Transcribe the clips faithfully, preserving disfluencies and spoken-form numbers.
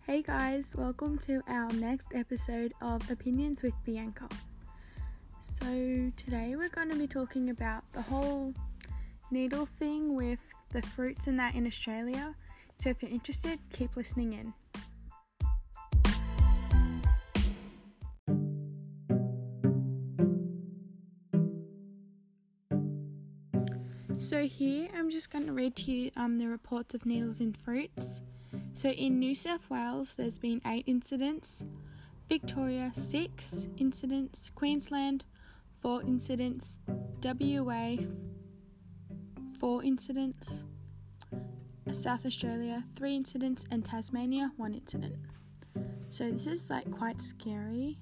Hey guys, welcome to our next episode of Opinions with Bianca. So today we're going to be talking about the whole needle thing with the fruits and that in Australia. So if you're interested, keep listening in. So here I'm just going to read to you um, the reports of needles in fruits. So in New South Wales there's been eight incidents, Victoria six incidents, Queensland four incidents, W A four incidents, South Australia three incidents, and Tasmania one incident. So this is like quite scary.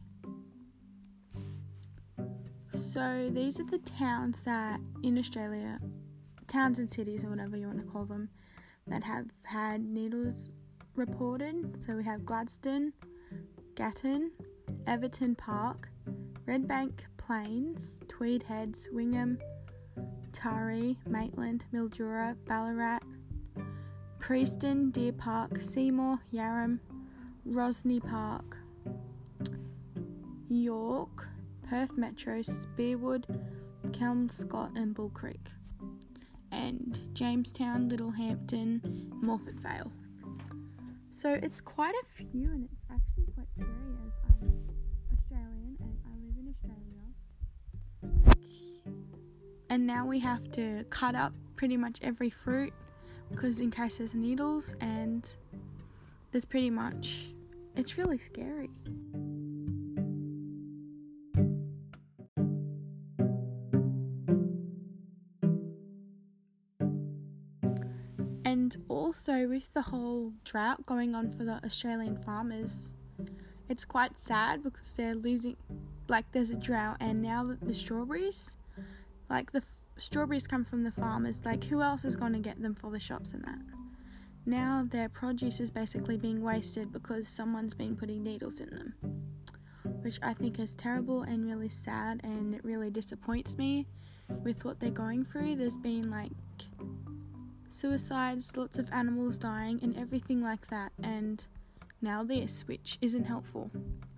So these are the towns that in Australia, towns and cities or whatever you want to call them, that have had needles reported. So we have Gladstone, Gatton, Everton Park, Redbank Plains, Tweed Heads, Wingham, Taree, Maitland, Mildura, Ballarat, Preston, Deer Park, Seymour, Yarram, Rosny Park, York, Perth Metro, Spearwood, Kelmscott and Bull Creek, and Jamestown, Littlehampton, Morford Vale. So it's quite a few, and it's actually quite scary as I'm Australian and I live in Australia. And now we have to cut up pretty much every fruit because in case there's needles, and there's pretty much, it's really scary. And also with the whole drought going on for the Australian farmers, it's quite sad because they're losing, like there's a drought, and now that the strawberries, like the f- strawberries come from the farmers, like who else is going to get them for the shops and that? Now their produce is basically being wasted because someone's been putting needles in them, which I think is terrible and really sad, and it really disappoints me with what they're going through. There's been like suicides, lots of animals dying and everything like that, and now this, which isn't helpful.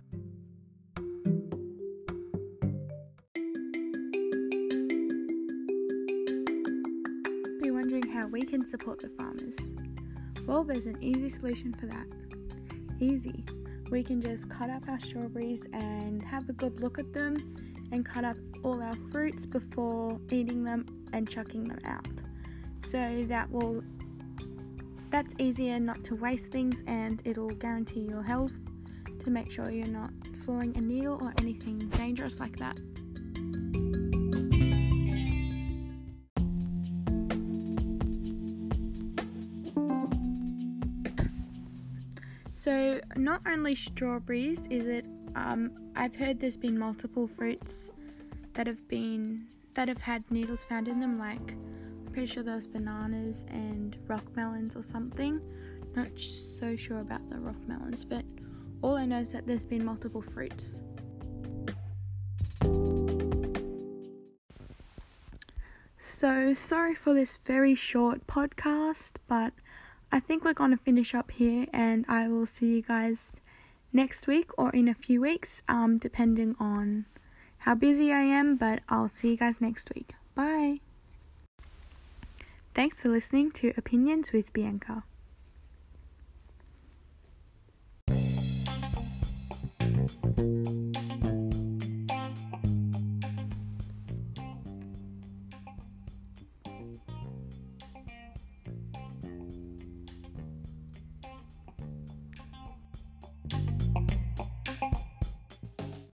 You're wondering how we can support the farmers. Well, there's an easy solution for that. Easy. We can just cut up our strawberries and have a good look at them, and cut up all our fruits before eating them and chucking them out. So that will, that's easier not to waste things, and it'll guarantee your health to make sure you're not swallowing a needle or anything dangerous like that. So not only strawberries is it, um, I've heard there's been multiple fruits that have been, that have had needles found in them, like pretty sure there was bananas and rock melons or something. Not so sure about the rock melons, but all I know is that there's been multiple fruits. So sorry for this very short podcast, but I think we're going to finish up here, and I will see you guys next week or in a few weeks, um, depending on how busy I am, but I'll see you guys next week. Bye! Thanks for listening to Opinions with Bianca.